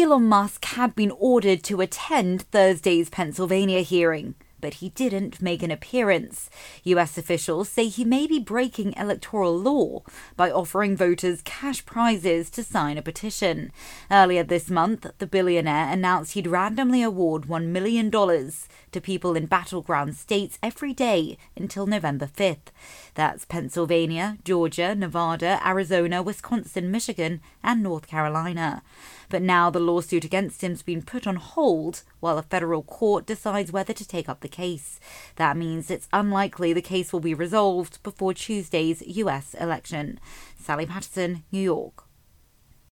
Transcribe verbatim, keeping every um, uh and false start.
Elon Musk had been ordered to attend Thursday's Pennsylvania hearing, but he didn't make an appearance. U S officials say he may be breaking electoral law by offering voters cash prizes to sign a petition. Earlier this month, the billionaire announced he'd randomly award one million dollars to people in battleground states every day until November fifth. That's Pennsylvania, Georgia, Nevada, Arizona, Wisconsin, Michigan, and North Carolina. But now the lawsuit against him's been put on hold while a federal court decides whether to take up the case. That means it's unlikely the case will be resolved before Tuesday's U S election. Sally Patterson, New York.